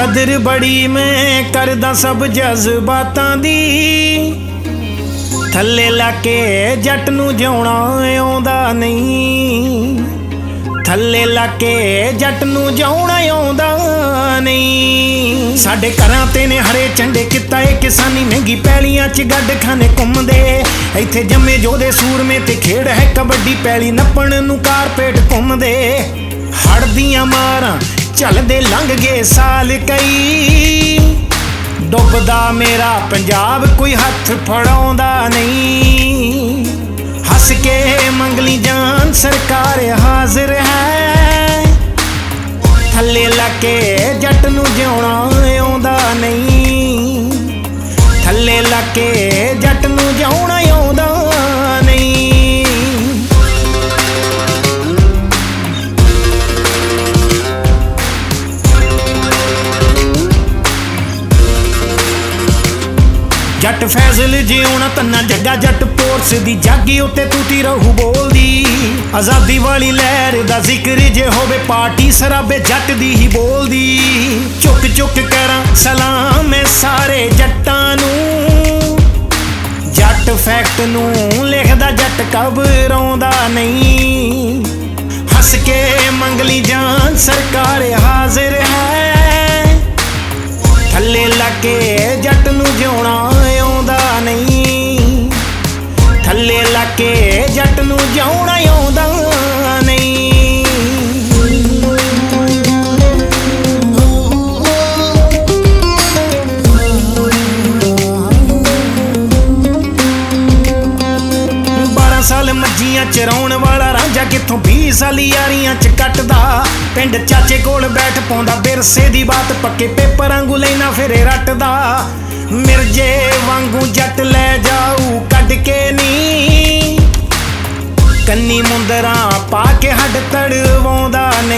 कदर बड़ी मैं करदा सब जज्बातां दी थल्ले लाके जट नूं जिउणा आउंदा नहीं थल्ले लाके जट नूं जिउणा आउंदा नहीं साडे घरां ते ने हरे झंडे किता ए किसानी महंगी पैलियां च गड्ड खाने घुमदे इत्थे जम्मे जोधे सूरमे ते खेड़ है कबड्डी पैली नप्पण नूं कारपेट घुमदे हड़ दियां मारां चलदे लंघ गए साल कई डुबदा मेरा पंजाब कोई हथ फड़ाउंदा नहीं हस के मंगली जान सरकार हाजिर है थल्ले लाके जट नूं जिउणा आउंदा नहीं थल्ले लाके जट नूं जिउणा आउंदा नहीं जट फैजल जिउणा तन्ना जग्गा जट पोरस दी जागी उत्ते तूती रहू बोलदी आजादी वाली लहर दा जिक्र जे होवे पार्टी सराबे जट दी ही बोलदी चुक चुक करां सलाम मैं सारे जट्टां नूं जट फैक्ट नूं लिखदा जट घबराउंदा नहीं हस के मंगली जान सरकार हाजिर है थल्ले लाके जट नूं जिउणा आउंदा नहीं थल्ले लाके जट नूं जिउणा आउंदा नहीं साल मज्जियां चराउण वाला रांझा कित्थों 20 साल यारियां च कटदा पिंड चाचे कोल बैठ पाउंदा बिरसे दी बात पक्के पेपर आंगू लैना फिरे रटदा मिर्जे वांगू जट लै जाऊ कड के नी कन्नी मुंदरा पा के हड तड़वाउंदा